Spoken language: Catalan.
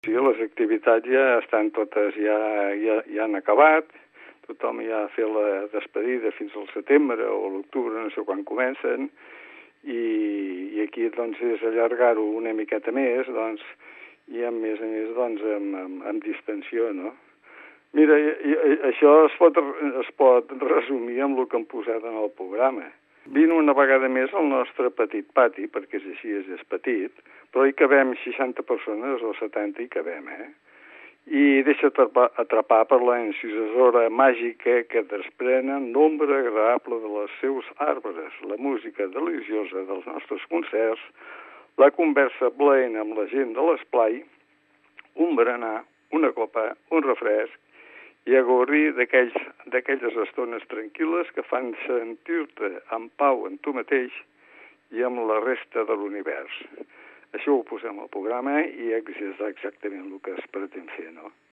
Sí, les activitats ja estan totes, ja han acabat, tothom ja ha fet la despedida fins al setembre o l'octubre, no sé quan comencen, i aquí doncs és allargar-ho una miqueta més, doncs, i a més, doncs, amb distensió, no? Mira, això es pot resumir amb el que hem posat en el programa. Vine una vegada més al nostre petit pati, perquè és així, és petit, però hi cabem 60 persones o 70 hi cabem, I deixa't atrapar per la encisadora màgica que desprenen l'ombra agradable de les seus arbres, la música deliciosa dels nostres concerts, la conversa plena amb la gent de l'esplai, un berenar, una copa, un refresc, i a gaudir d'aquelles estones tranquil·les que fan sentir-te en pau en tu mateix i amb la resta de l'univers. Això ho posem al programa i és exactament el que es pretén fer.